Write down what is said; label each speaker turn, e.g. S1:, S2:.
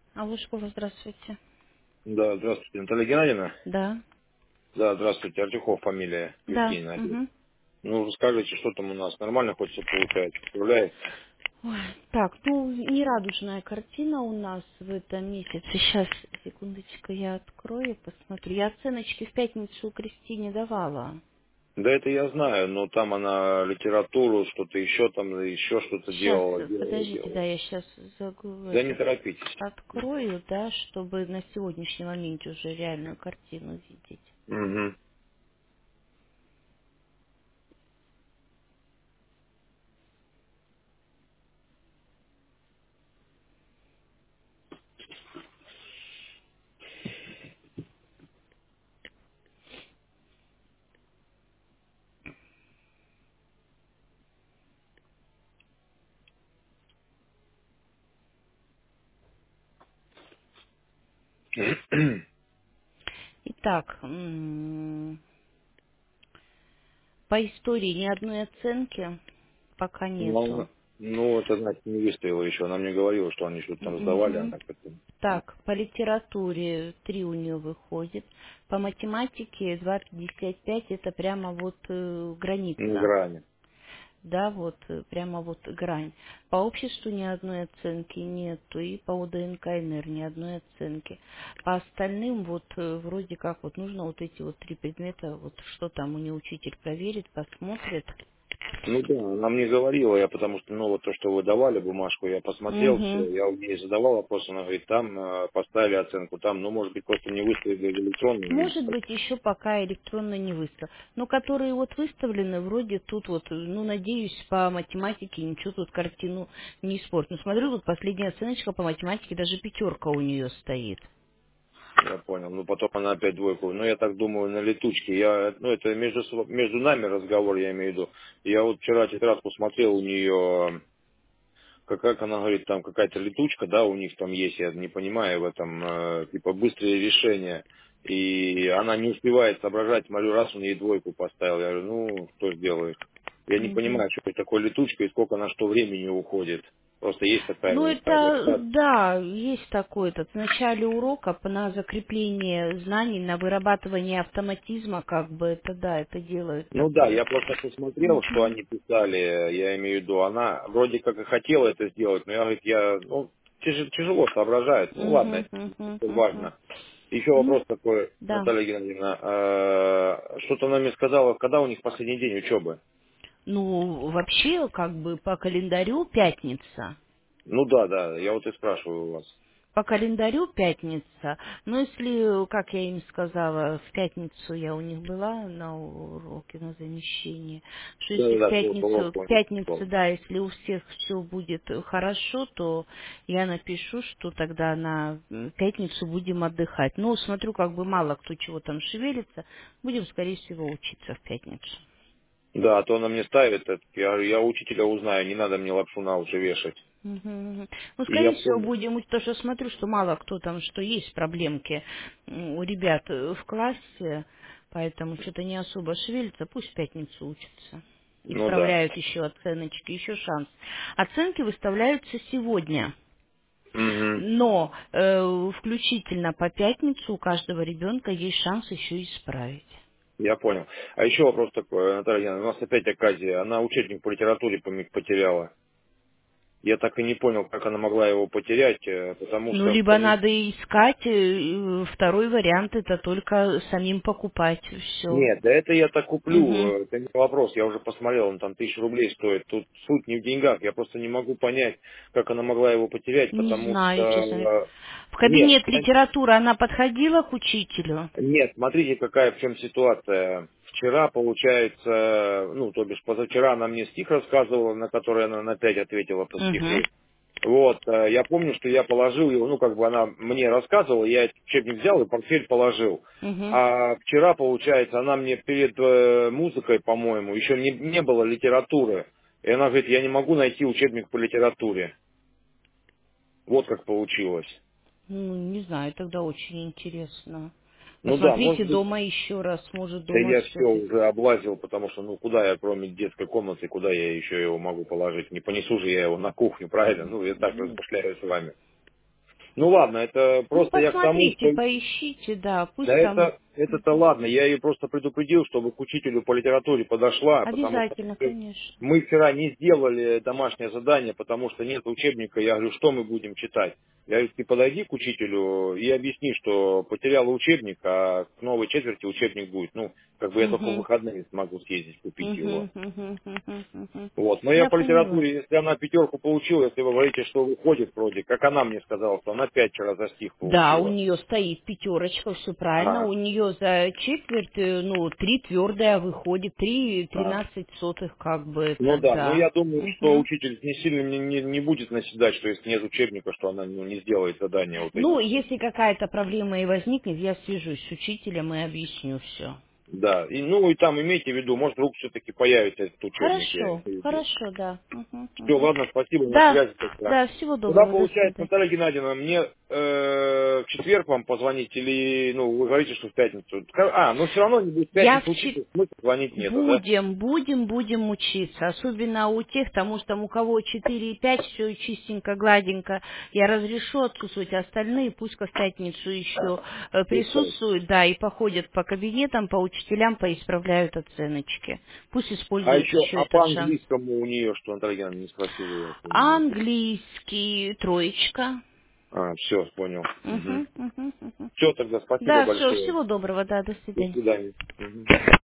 S1: Алло, школа, здравствуйте.
S2: Да, здравствуйте, Наталья Геннадьевна.
S1: Да.
S2: Да, здравствуйте, Артюхов фамилия,
S1: Да.
S2: Евгений Надеев.
S1: Угу.
S2: Ну, расскажите, что там у нас, нормально хоть все получается, справляется?
S1: Ой, так, ну, нерадужная картина у нас в этом месяце. Сейчас, секундочку, я открою, посмотрю. Я оценочки в пятницу Кристине давала.
S2: Да это я знаю, но там она литературу, что-то еще что-то
S1: Сейчас, подождите, да,
S2: делала.
S1: я сейчас
S2: Да не торопитесь.
S1: открою, да, чтобы на сегодняшний момент уже реальную картину видеть.
S2: Угу.
S1: Итак, по истории ни одной оценки пока нету.
S2: Ну, это значит не выставила еще. Она мне говорила, что они что-то там сдавали,
S1: Мгм.
S2: она как-то
S1: Так, по литературе 3 у нее выходит. По математике 2,55 это прямо вот
S2: на
S1: граница.
S2: грани.
S1: Да, вот прямо вот грань. По обществу ни одной оценки нету, и по УДНК НР ни одной оценки. По остальным вот вроде как вот нужно вот эти вот 3 предмета, вот что там у нее учитель проверит, посмотрит.
S2: Ну да, она мне говорила, я потому что, ну, вот то, что вы давали бумажку, я посмотрел
S1: Угу.
S2: все, я у нее задавал вопрос, она говорит, там поставили оценку, там, ну, может быть, просто не выставили в электронном виде.
S1: Может быть, еще пока электронно не выставлен. Но которые вот выставлены, вроде тут вот, ну, надеюсь, по математике ничего тут картину не испортит. Ну, смотрю, вот последняя оценочка по математике, даже пятерка у нее стоит.
S2: Я понял. Ну, потом она опять двойку. Ну, я так думаю, на летучке. Я, ну, это между нами разговор, я имею в виду. Я вот вчера тетрадку смотрел, у нее, как она говорит, там какая-то летучка, да, у них там есть, я не понимаю в этом, типа быстрые решения. И она не успевает соображать, смотрю, раз он ей двойку поставил. Я говорю, ну, что сделаешь? Я не
S1: Мгм.
S2: понимаю, что это такое летучка и сколько на что времени уходит. Просто есть
S1: Ну,
S2: такая
S1: это,
S2: вот.
S1: да, есть такой этот. В начале урока на закрепление знаний, на вырабатывание автоматизма, как бы, это, да, это делают
S2: Ну да,
S1: такое.
S2: я просто посмотрел, что
S1: Мгм.
S2: они писали, я имею в виду, она вроде как и хотела это сделать, но я, говорит, ну, тяжело соображает. Ну ладно,
S1: Мгм,
S2: это
S1: мгм,
S2: не
S1: мгм.
S2: важно. Еще
S1: Ну,
S2: вопрос такой,
S1: да.
S2: Наталья Геннадьевна, что-то она мне сказала, когда у них последний день учебы?
S1: Ну, вообще, как бы по календарю пятница.
S2: Ну да, да, я вот и спрашиваю у вас.
S1: По календарю пятница. Но если, как я им сказала, в пятницу я у них была на уроке, на замещении, что
S2: Да,
S1: если
S2: да, да, урок
S1: в
S2: понял.
S1: пятницу, да, если у всех все будет хорошо, то я напишу, что тогда на пятницу будем отдыхать. Ну, смотрю, как бы мало кто чего там шевелится, будем, скорее всего, учиться в пятницу.
S2: Да, а то она мне ставит, я говорю, я учителя узнаю, не надо мне лапшу на уши вешать.
S1: Мгм, мгм. Ну,
S2: И я
S1: скорее всего,
S2: понял.
S1: будем, потому что смотрю, что мало кто там, что есть проблемки у ребят в классе, поэтому что-то не особо шевелится, пусть в пятницу учатся.
S2: Ну да.
S1: Исправляют еще оценочки, еще шанс. Оценки выставляются сегодня,
S2: Угу.
S1: но включительно по пятницу у каждого ребенка есть шанс еще исправить.
S2: Я понял. А еще вопрос такой, Наталья Геннадьевна, у нас опять оказия. Она учебник по литературе потеряла. Я так и не понял, как она могла его потерять, потому
S1: Ну,
S2: что
S1: либо надо искать, второй вариант это только самим покупать все.
S2: Нет, да это я так
S1: Угу.
S2: куплю, это не вопрос, я уже посмотрел, он там 1000 рублей стоит. Тут суть не в деньгах, я просто не могу понять, как она могла его потерять,
S1: Не
S2: потому
S1: знаю,
S2: что...
S1: честно говоря. В
S2: Нет,
S1: кабинет литературы она подходила к учителю?
S2: нет, смотрите, какая в чем ситуация. Вчера, получается, ну, то бишь позавчера она мне стих рассказывала, на который она на 5 ответила по стиху.
S1: Угу.
S2: Вот, я помню, что я положил его, ну, как бы она мне рассказывала, я этот учебник взял и портфель положил.
S1: Угу.
S2: А вчера, получается, она мне перед музыкой, по-моему, еще не было литературы. И она говорит, я не могу найти учебник по литературе. Вот как получилось.
S1: Ну, не знаю, тогда очень интересно.
S2: Ну да,
S1: Посмотрите
S2: может быть,
S1: дома еще раз, может
S2: да
S1: дома
S2: я все
S1: все.
S2: уже облазил, потому что, ну, куда я, кроме детской комнаты, куда я еще его могу положить? Не понесу же я его на кухню, правильно? Ну, я так размышляю с вами. Ну ладно, это
S1: Ну,
S2: просто я к тому,
S1: посмотрите,
S2: что
S1: поищите, да,
S2: да
S1: пусть там
S2: это ладно, я ее просто предупредил, чтобы к учителю по литературе подошла, потому что
S1: обязательно, конечно.
S2: мы вчера не сделали домашнее задание, потому что нет учебника. Я говорю, что мы будем читать? Я говорю, ты подойди к учителю и объясни, что потеряла учебник, а к новой четверти учебник будет. Ну, как бы я только в
S1: Угу.
S2: выходные смогу съездить купить его.
S1: Угу, угу, угу, угу.
S2: Вот. Но я
S1: Я
S2: по
S1: поняла.
S2: литературе, если она пятерку получила, если вы говорите, что выходит вроде, как она мне сказала, что она 5 вчера за стих
S1: Да, у
S2: получила.
S1: нее стоит пятерочка, все правильно.
S2: А,
S1: У нее за четверть, ну, 3 твердая выходит, три
S2: а.
S1: 13 сотых, как бы
S2: Ну
S1: это,
S2: да, но
S1: да.
S2: я думаю, что
S1: Мгм.
S2: учитель не сильно не будет наседать, что если нет учебника, что она ну, не сделает задания вот
S1: Ну,
S2: эти.
S1: если какая-то проблема и возникнет, я свяжусь с учителем и объясню все.
S2: Да, и, ну и там имейте в виду, может вдруг все-таки появится этот учебник, я имею
S1: Хорошо,
S2: в виду.
S1: хорошо, да. Мгм,
S2: Все,
S1: мгм.
S2: ладно, спасибо, на
S1: Да,
S2: связи тогда.
S1: да, всего
S2: Тогда
S1: доброго, до
S2: получается,
S1: свидания.
S2: Наталья Геннадьевна, мне в четверг вам позвонить или, ну, вы говорите, что в пятницу. Но все равно не будет в
S1: Я
S2: пятницу
S1: в
S2: учиться, смысла звонить нету, да?
S1: будем учиться. Особенно у тех, потому что там у кого 4 и 5, все чистенько, гладенько. Я разрешу отсутствовать, а остальные пусть в пятницу еще
S2: Пускай.
S1: присутствуют, да, и походят по кабинетам, по учителям, поисправляют оценочки. Пусть
S2: А
S1: используют
S2: еще,
S1: еще
S2: а по
S1: этот шанс.
S2: английскому у нее, что Наталья Геннадьевна не спросила я.
S1: Английский, троечка.
S2: Все, понял.
S1: Мгм, мгм, мгм.
S2: Все, тогда спасибо
S1: Да, все,
S2: большое.
S1: всего доброго, да, до
S2: До
S1: свидания.
S2: свидания. Мгм.